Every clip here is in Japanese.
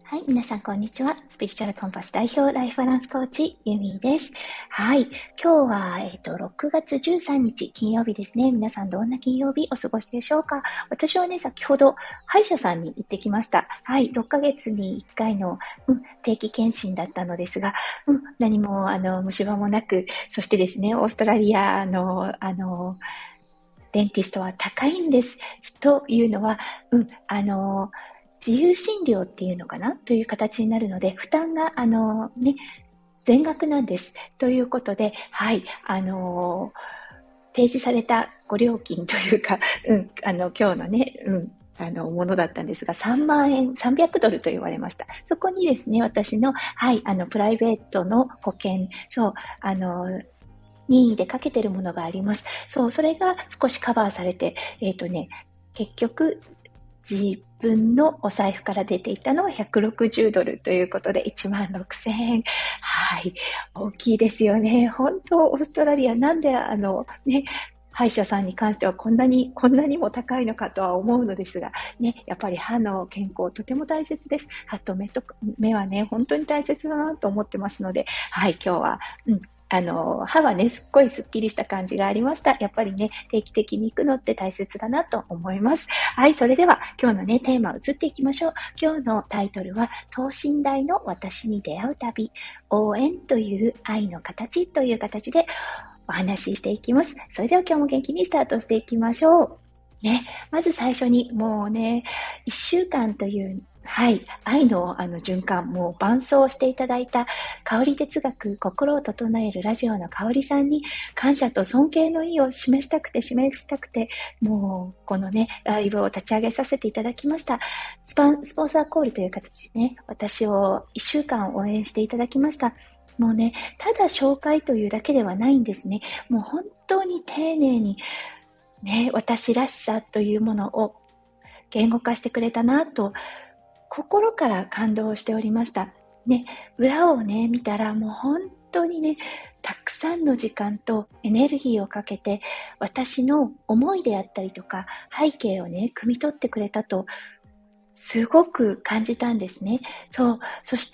はい、皆さんこんにちは。スピリチュアルコンパス代表ライフバランスコーチユミです。はい、今日は6月13日金曜日ですね。皆さんどんな金曜日お過ごしでしょうか？私はね、先ほど歯医者さんに行ってきました。はい、6ヶ月に1回の、定期検診だったのですが、何も虫歯もなく、そしてですね、オーストラリアのデンティストは高いんです。というのは、自由診療っていうのかなという形になるので、負担が、全額なんです。ということで、はい、提示されたご料金というか、今日のね、ものだったんですが、3万円、$300と言われました。そこにですね、私の、はい、プライベートの保険、そう、任意でかけてるものがあります。そう、それが少しカバーされて、結局、自分のお財布から出ていたのは$160ということで16,000円。はい。大きいですよね。本当、オーストラリアなんで歯医者さんに関してはこんなにも高いのかとは思うのですが、ね、やっぱり歯の健康とても大切です。歯と目はね、本当に大切だなと思ってますので、はい、今日は、歯はね、すっごいスッキリした感じがありました。やっぱりね、定期的に行くのって大切だなと思います。はい、それでは今日のね、テーマ移っていきましょう。今日のタイトルは、等身大の私に出会う旅、応援という愛の形という形でお話ししていきます。それでは今日も元気にスタートしていきましょう。ね、まず最初にもうね、1週間というはい。愛の循環、もう伴走していただいた香り哲学、心を整えるラジオの香りさんに感謝と尊敬の意を示したくて、もうこのね、ライブを立ち上げさせていただきました。スポンサーコールという形でね、私を1週間応援していただきました。もうね、ただ紹介というだけではないんですね。もう本当に丁寧にね、私らしさというものを言語化してくれたなと心から感動しておりました。ね、裏をね、見たらもう本当にね、たくさんの時間とエネルギーをかけて、私の思いであったりとか、背景をね、汲み取ってくれたと、すごく感じたんですね。そう。そして、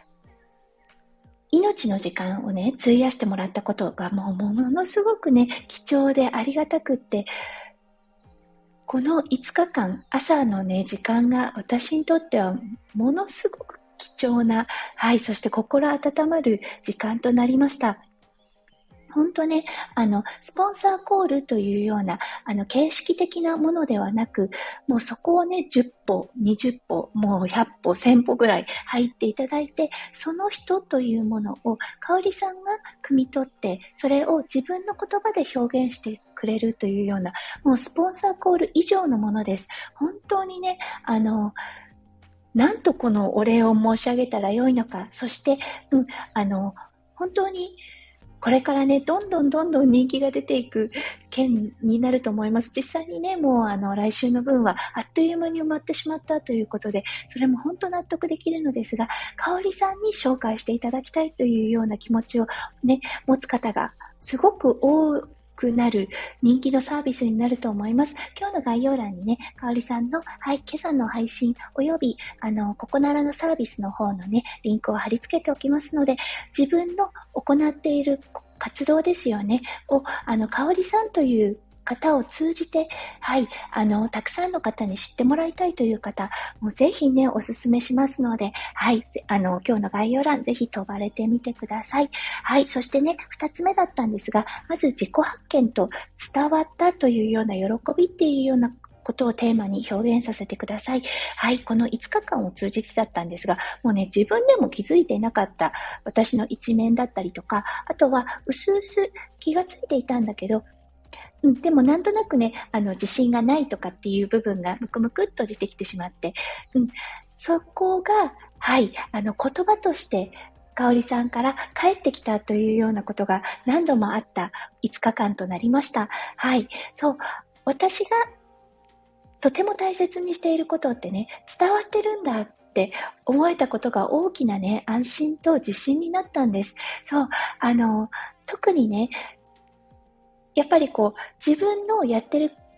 命の時間をね、費やしてもらったことがものすごくね、貴重でありがたくって、この5日間、朝のね、時間が私にとってはものすごく貴重な、はい、そして心温まる時間となりました。本当ね、スポンサーコールというような、形式的なものではなく、もうそこをね、10歩、20歩、もう100歩、1000歩ぐらい入っていただいて、その人というものを、香里さんが汲み取って、それを自分の言葉で表現してくれるというような、もうスポンサーコール以上のものです。本当にね、なんとこのお礼を申し上げたらよいのか、そして、本当に、これからね、どんどん人気が出ていく件になると思います。実際にね、もう来週の分はあっという間に埋まってしまったということで、それも本当納得できるのですが、香里さんに紹介していただきたいというような気持ちをね、持つ方がすごく多くなる人気のサービスになると思います。今日の概要欄にね、香里さんの、はい、今朝の配信および、ここならのサービスの方のね、リンクを貼り付けておきますので、自分の行っている活動ですよね、を、香里さんという方を通じて、はい、たくさんの方に知ってもらいたいという方、もうぜひね、お勧めしますので、はい、今日の概要欄、ぜひ飛ばれてみてください。はい、そしてね、2つ目だったんですが、まず自己発見と伝わったというような喜びっていうようなことをテーマに表現させてください。はい、この5日間を通じてだったんですが、もうね、自分でも気づいていなかった私の一面だったりとか、あとは、うすうす気がついていたんだけど、でもなんとなくね、自信がないとかっていう部分がムクムクっと出てきてしまって、そこが、はい、言葉として、香里さんから帰ってきたというようなことが何度もあった5日間となりました。はい。そう。私がとても大切にしていることってね、伝わってるんだって思えたことが大きなね、安心と自信になったんです。そう。特にね、やっぱりこう、自分のやってる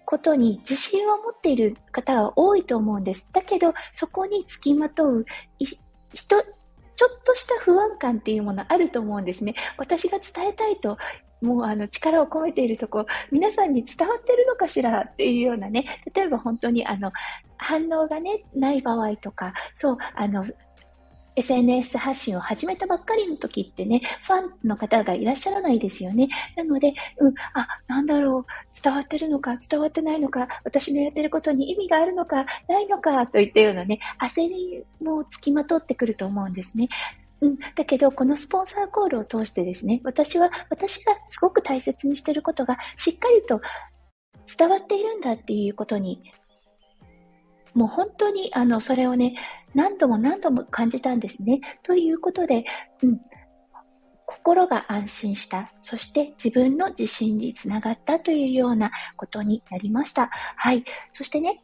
ことに自信を持っている方は多いと思うんです。だけど、そこにつきまとう、ちょっとした不安感っていうものあると思うんですね。私が伝えたいと、もう力を込めているとこ、皆さんに伝わってるのかしらっていうようなね、例えば本当に反応がね、ない場合とか、そう、SNS 発信を始めたばっかりの時ってね、ファンの方がいらっしゃらないですよね。なので、なんだろう、伝わってるのか、伝わってないのか、私のやってることに意味があるのか、ないのか、といったようなね、焦りもつきまとってくると思うんですね。だけど、このスポンサーコールを通してですね、私がすごく大切にしていることが、しっかりと伝わっているんだっていうことに、もう本当にそれをね、何度も何度も感じたんですね。ということで、心が安心した。そして自分の自信につながったというようなことになりました。はい。そしてね、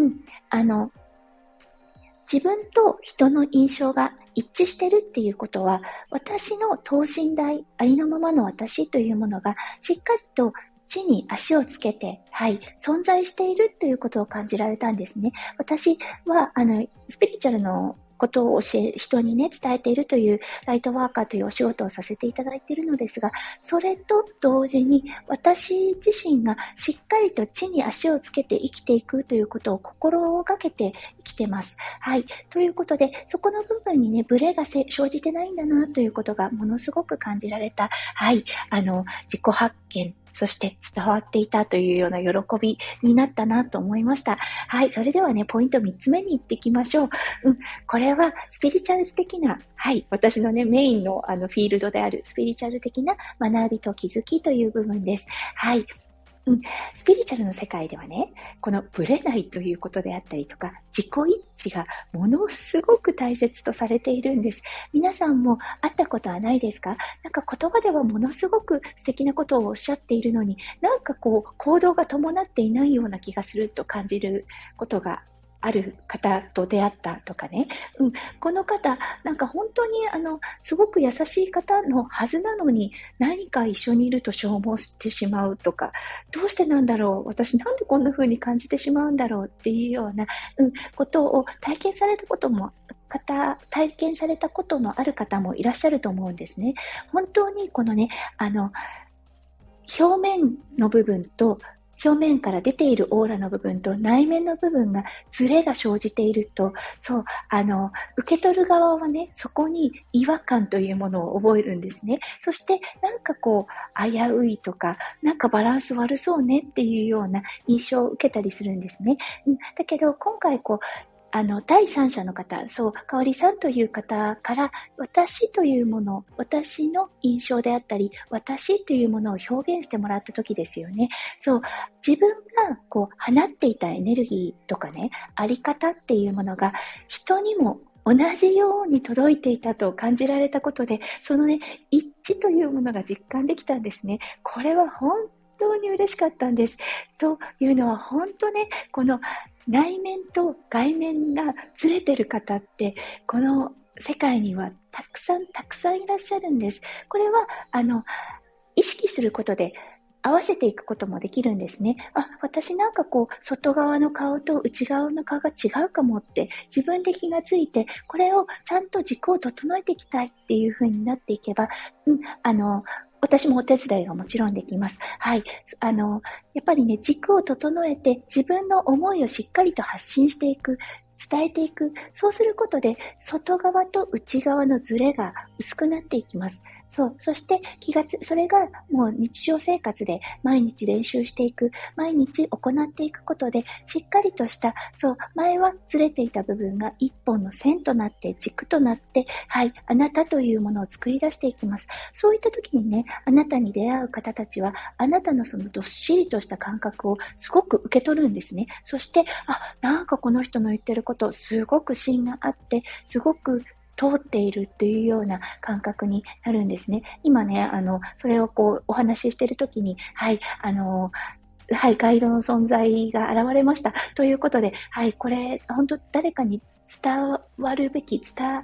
自分と人の印象が一致してるっていうことは、私の等身大、ありのままの私というものがしっかりと地に足をつけて、存在しているということを感じられたんですね。私は、スピリチュアルのことを人にね、伝えているというライトワーカーというお仕事をさせていただいているのですが、それと同時に私自身がしっかりと地に足をつけて生きていくということを心がけて生きてます。はい。ということで、そこの部分にね、ブレが生じてないんだなということがものすごく感じられた、自己発見、そして伝わっていたというような喜びになったなと思いました。はい。それではね、ポイント3つ目に行っていきましょう。これはスピリチュアル的な、私のね、メインのフィールドであるスピリチュアル的な学びと気づきという部分です。はい。スピリチュアルの世界ではね、このブレないということであったりとか、自己一致がものすごく大切とされているんです。皆さんも会ったことはないですか？なんか言葉ではものすごく素敵なことをおっしゃっているのに、なんかこう行動が伴っていないような気がすると感じることがある方と出会ったとかね、この方、なんか本当にすごく優しい方のはずなのに、何か一緒にいると消耗してしまうとか、どうしてなんだろう、私なんでこんな風に感じてしまうんだろうっていうような、ことを体験されたことのある方もいらっしゃると思うんですね。本当にこのね、表面の部分と表面から出ているオーラの部分と内面の部分がズレが生じていると、受け取る側はね、そこに違和感というものを覚えるんですね。そして、なんかこう、危ういとか、なんかバランス悪そうねっていうような印象を受けたりするんですね。だけど、今回第三者の方、かおりさんという方から、私というもの、私の印象であったり、私というものを表現してもらった時ですよね。自分が放っていたエネルギーとかね、あり方っていうものが、人にも同じように届いていたと感じられたことで、そのね、一致というものが実感できたんですね。これは本当に嬉しかったんです。というのは、本当ね、この内面と外面がずれてる方って、この世界にはたくさんいらっしゃるんです。これは、意識することで合わせていくこともできるんですね。私なんか外側の顔と内側の顔が違うかもって自分で気がついて、これをちゃんと軸を整えていきたいっていう風になっていけば、私もお手伝いがもちろんできます。はい。やっぱりね、軸を整えて自分の思いをしっかりと発信していく。伝えていく。そうすることで、外側と内側のズレが薄くなっていきます。そしてそれがもう日常生活で毎日練習していく、毎日行っていくことで、しっかりとした、前はずれていた部分が一本の線となって、軸となって、あなたというものを作り出していきます。そういった時にね、あなたに出会う方たちは、あなたのそのどっしりとした感覚をすごく受け取るんですね。そして、なんかこの人の言ってること、すごく芯があって、すごく通っているっていうような感覚になるんですね。今ね、それをお話ししているときに、ガイドの存在が現れました。ということで、これ、本当誰かに伝わるべき、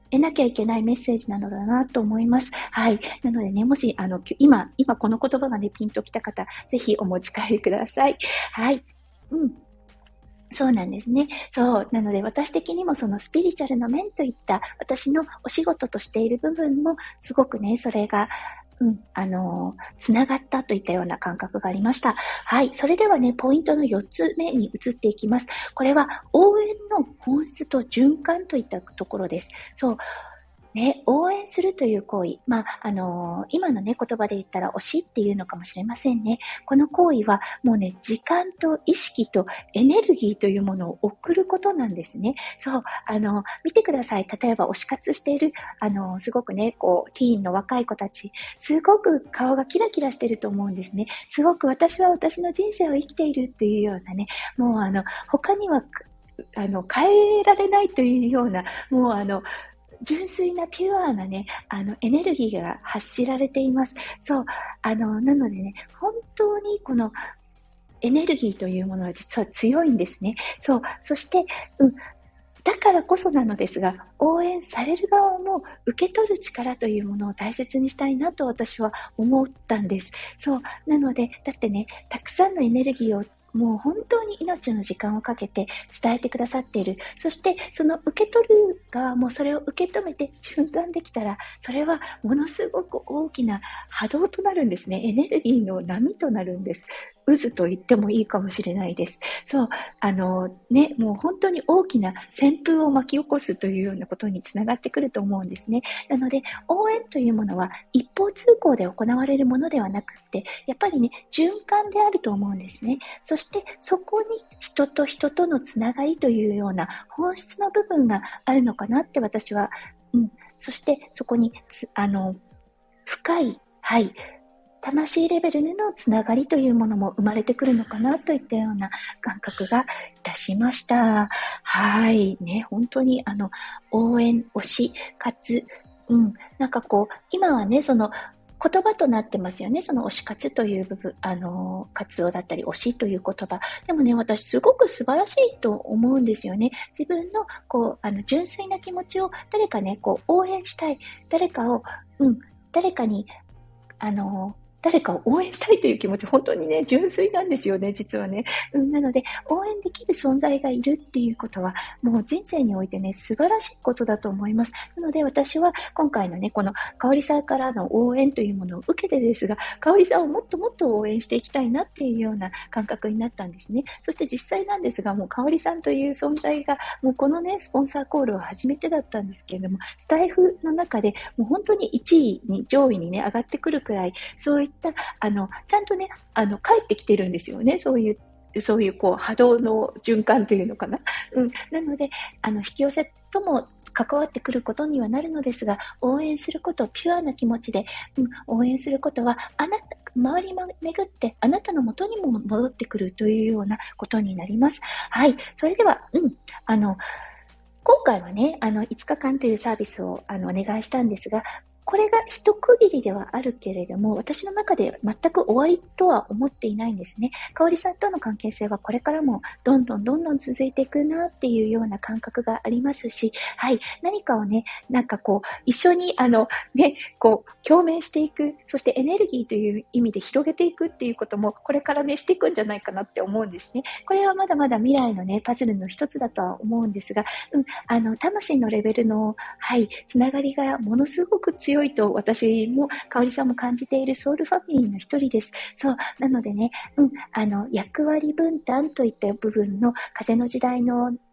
得なきゃいけないメッセージなのだなと思います。はい。なのでね、もし、今この言葉がね、ピンときた方、ぜひお持ち帰りください。はい。うん。そうなんですね。そう。なので私的にもそのスピリチュアルの面といった私のお仕事としている部分もすごくね、それが、つながったといったような感覚がありました。はい。それではね、ポイントの4つ目に移っていきます。これは応援の本質と循環といったところです。そう。ね、応援するという行為。今のね、言葉で言ったら推しっていうのかもしれませんね。この行為はもうね、時間と意識とエネルギーというものを送ることなんですね。そう、見てください。例えば推し活している、すごくね、ティーンの若い子たち、すごく顔がキラキラしてると思うんですね。すごく私は私の人生を生きているっていうようなね、もう他には、変えられないというような、もう純粋なピュアなね、エネルギーが発しられています。そう、なのでね、本当にこのエネルギーというものは実は強いんですね。そう、そして、だからこそなのですが、応援される側も受け取る力というものを大切にしたいなと私は思ったんです。そう。なので、だってね、たくさんのエネルギーをもう本当に命の時間をかけて伝えてくださっている。そして、その受け取る側もそれを受け止めて循環できたら、それはものすごく大きな波動となるんですね。エネルギーの波となるんです。渦と言ってもいいかもしれないです。そう。もう本当に大きな旋風を巻き起こすというようなことにつながってくると思うんですね。なので、応援というものは一方通行で行われるものではなくって、やっぱりね、循環であると思うんですね。そして、そこに人と人とのつながりというような本質の部分があるのかなって私は、そしてそこに深い、はい、魂レベルでのつながりというものも生まれてくるのかなといったような感覚がいたしました。はい。ね、本当に応援、推し、活、なんか今はね、その言葉となってますよね。その推し活という部分、活動だったり、推しという言葉。でもね、私すごく素晴らしいと思うんですよね。自分の、純粋な気持ちを誰かね、応援したい。誰かを、誰かに、あの、誰かを応援したいという気持ち、本当にね、純粋なんですよね、実はね。なので、応援できる存在がいるっていうことは、もう人生においてね、素晴らしいことだと思います。なので、私は今回のね、この香織さんからの応援というものを受けてですが、香織さんをもっともっと応援していきたいなっていうような感覚になったんですね。そして実際なんですが、もう香織さんという存在が、もうこのね、スポンサーコールは初めてだったんですけれども、スタイフの中で、もう本当に1位に、上位にね、上がってくるくらい、そういった、ちゃんとね、帰ってきてるんですよね。そういう波動の循環というのかな。なので、引き寄せとも関わってくることにはなるのですが、応援することをピュアな気持ちで、応援することは、周り巡ってあなたの元にも戻ってくるというようなことになります。はい。それでは、今回はね、5日間というサービスをお願いしたんですが、これが一区切りではあるけれども、私の中で全く終わりとは思っていないんですね。香織さんとの関係性はこれからもどんどんどんどん続いていくなっていうような感覚がありますし、はい、何かをね、一緒に共鳴していく、そしてエネルギーという意味で広げていくっていうことも、これからね、していくんじゃないかなって思うんですね。これはまだまだ未来のね、パズルの一つだとは思うんですが、魂のレベルの、はい、つながりがものすごく強いと私も香織さんも感じているソウルファミリーの一人です。そう。なのでね、役割分担といった部分の風の時代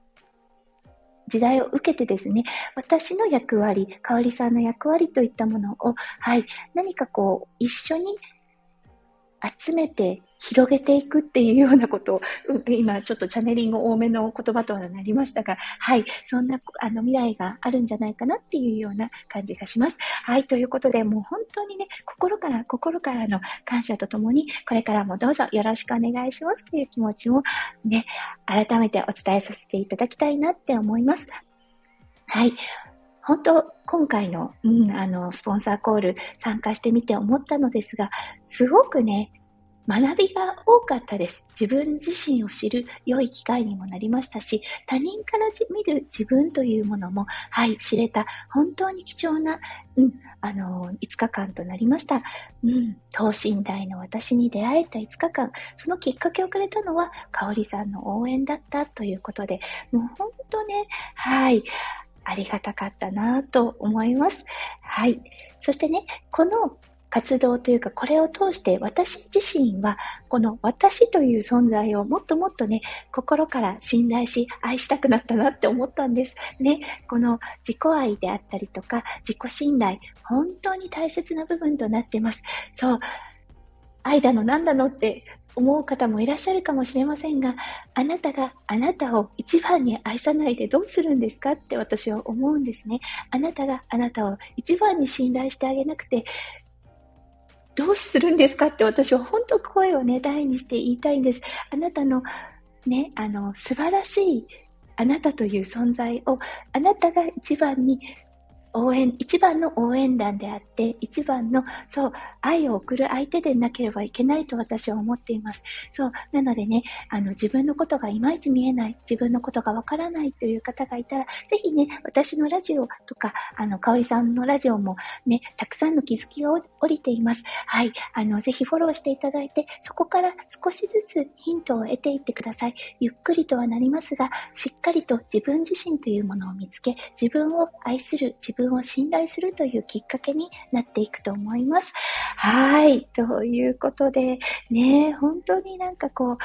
を受けてですね、私の役割、香織さんの役割といったものを、はい、何か一緒に集めて広げていくっていうようなことを、今ちょっとチャネリング多めの言葉とはなりましたが、はい、そんな未来があるんじゃないかなっていうような感じがします。はい、ということで、もう本当にね、心からの感謝とともに、これからもどうぞよろしくお願いしますという気持ちをね、改めてお伝えさせていただきたいなって思います。はい。本当、今回の、スポンサーコール参加してみて思ったのですが、すごくね、 学びが多かったです。自分自身を知る良い機会にもなりましたし、他人から見る自分というものも、知れた、本当に貴重な、5日間となりました。等身大の私に出会えた5日間、そのきっかけをくれたのは、かおりさんの応援だったということで、もう本当ね、ありがたかったなと思います。そしてね、この活動というか、これを通して私自身は、この私という存在をもっともっとね、心から信頼し、愛したくなったなって思ったんです。ね、この自己愛であったりとか、自己信頼、本当に大切な部分となっています。そう、愛だのなんだのって思う方もいらっしゃるかもしれませんが、あなたがあなたを一番に愛さないでどうするんですかって私は思うんですね。あなたがあなたを一番に信頼してあげなくて、どうするんですかって私は本当声をね、大にして言いたいんです。あなたのね、素晴らしいあなたという存在をあなたが一番の応援団であって、一番の、愛を送る相手でなければいけないと私は思っています。なのでね、自分のことがいまいち見えない、自分のことがわからないという方がいたら、ぜひね、私のラジオとか、かおりさんのラジオもね、たくさんの気づきが降りています。ぜひフォローしていただいて、そこから少しずつヒントを得ていってください。ゆっくりとはなりますが、しっかりと自分自身というものを見つけ、自分を愛する、自分を信頼するというきっかけになっていくと思います。ということで、ね、本当になんかこう、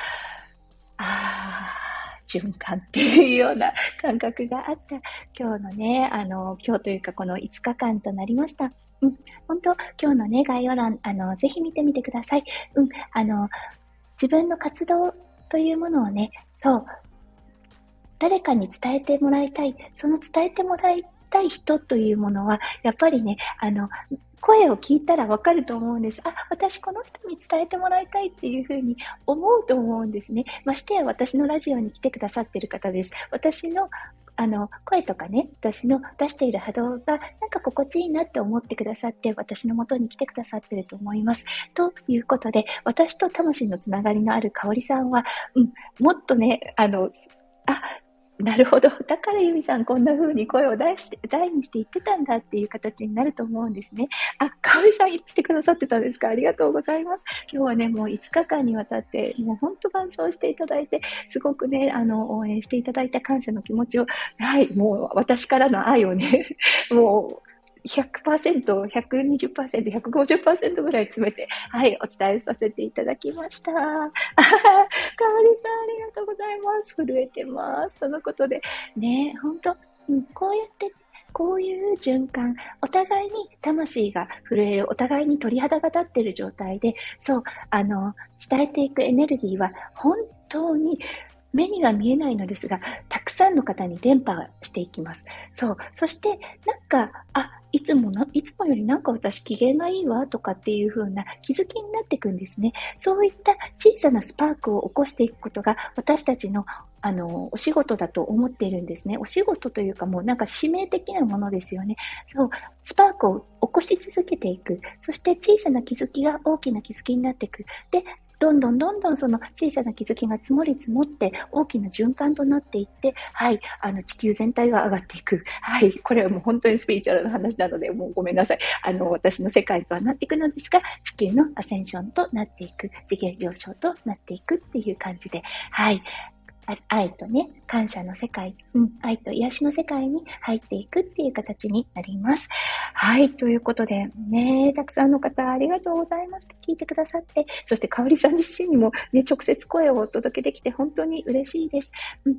循環っていうような感覚があった今日のね、今日というかこの5日間となりました。本当、今日のね、概要欄、ぜひ見てみてください。自分の活動というものをね、誰かに伝えてもらいたい、その伝えてもらいたい人というものは、やっぱりね、声を聞いたらわかると思うんです。私この人に伝えてもらいたいっていうふうに思うと思うんですね。ましてや私のラジオに来てくださっている方です。私の声とかね、私の出している波動がなんか心地いいなって思ってくださって、私の元に来てくださっていると思います。ということで、私と魂のつながりのあるかおりさんは、もっとね、なるほど。だからユミさんこんな風に声を大にして言ってたんだっていう形になると思うんですね。かおりさんしてくださってたんですか？ありがとうございます。今日はね、もう5日間にわたって、もう本当伴走していただいて、すごくね、応援していただいた感謝の気持ちを、もう私からの愛をね、もう、100%、120%、150%ぐらい詰めて、お伝えさせていただきました。かおりさん、ありがとうございます。震えてます。とのことで、ね、本当、こうやって、こういう循環、お互いに魂が震える、お互いに鳥肌が立っている状態で、伝えていくエネルギーは本当に目には見えないのですが、たくさんの方に伝播していきます。そして、いつもよりなんか私機嫌がいいわとかっていう風な気づきになっていくんですね。そういった小さなスパークを起こしていくことが私たちのお仕事だと思っているんですね。お仕事というかもうなんか使命的なものですよね。スパークを起こし続けていく。そして小さな気づきが大きな気づきになっていく。で、どんどんその小さな気づきが積もり積もって大きな循環となっていって、地球全体が上がっていく。これはもう本当にスピリチュアルな話なので、もうごめんなさい。私の世界とはなっていくのですが、地球のアセンションとなっていく、次元上昇となっていくっていう感じで、愛とね、感謝の世界、愛と癒しの世界に入っていくっていう形になります。ということで、ね、たくさんの方ありがとうございました。聞いてくださって、そしてかおりさん自身にもね、直接声をお届けできて本当に嬉しいです。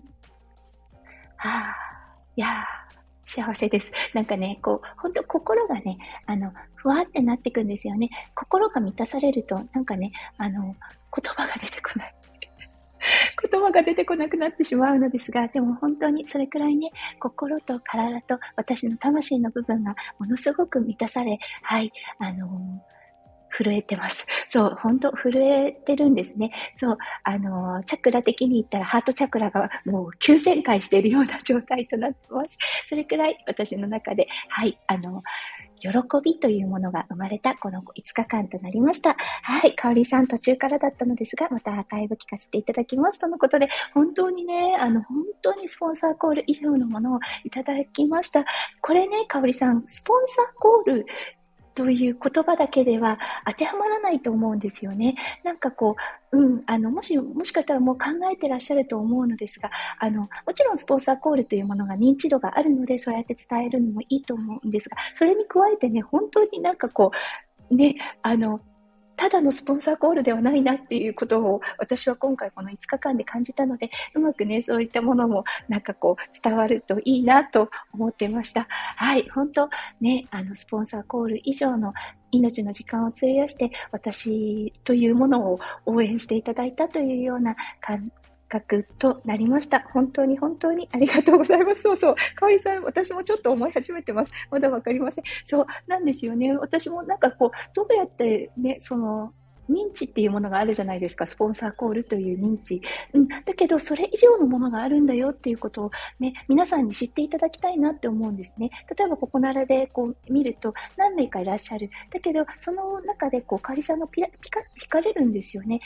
幸せです。なんかね、本当心がね、ふわってなっていくんですよね。心が満たされると、なんかね、言葉が出てこない。言葉が出てこなくなってしまうのですが、でも本当にそれくらいね、心と体と私の魂の部分がものすごく満たされ、 震えてます。そう、本当震えてるんですね。そう、チャクラ的に言ったらハートチャクラがもう急旋回しているような状態となってます。それくらい私の中で、はい、喜びというものが生まれたこの5日間となりました。はい、かおりさん途中からだったのですが、またアーカイブ聞かせていただきますとのことで、本当にね、本当にスポンサーコール以上のものをいただきました。これね、かおりさん、スポンサーコールという言葉だけでは当てはまらないと思うんですよね。なんかこう、もしかしたらもう考えてらっしゃると思うのですが、もちろんスポンサーコールというものが認知度があるので、そうやって伝えるのもいいと思うんですが、それに加えてね、本当になんかこう、ね、ただのスポンサーコールではないなっていうことを私は今回この5日間で感じたので、うまくね、そういったものもなんかこう伝わるといいなと思ってました。はい、本当ね、スポンサーコール以上の命の時間を費やして私というものを応援していただいたというような感覚となりました。本当に本当にありがとうございます。そうそう。かおりさん、私もちょっと思い始めてます。まだわかりません。そう、なんですよね。私もなんかこう、どうやってね、認知っていうものがあるじゃないですか。スポンサーコールという認知。だけど、それ以上のものがあるんだよっていうことをね、皆さんに知っていただきたいなって思うんですね。例えば、ここならでこう見ると何名かいらっしゃる。だけど、その中でこう、かおりさんがピカッ惹かれるんですよね。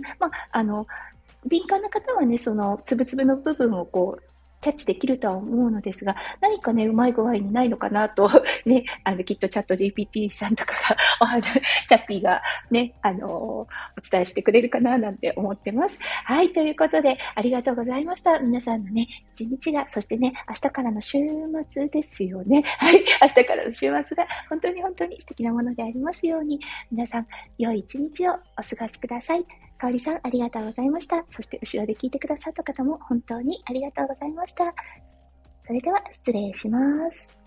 敏感な方はね、そのつぶつぶの部分をこう、キャッチできるとは思うのですが、何かね、うまい具合にないのかなと、ね、きっとチャット GPT さんとかが、チャッピーがね、お伝えしてくれるかななんて思ってます。はい、ということで、ありがとうございました。皆さんのね、一日が、そしてね、明日からの週末ですよね。はい、明日からの週末が、本当に本当に素敵なものでありますように、皆さん、良い一日をお過ごしください。かおりさん、ありがとうございました。そして後ろで聞いてくださった方も本当にありがとうございました。それでは失礼します。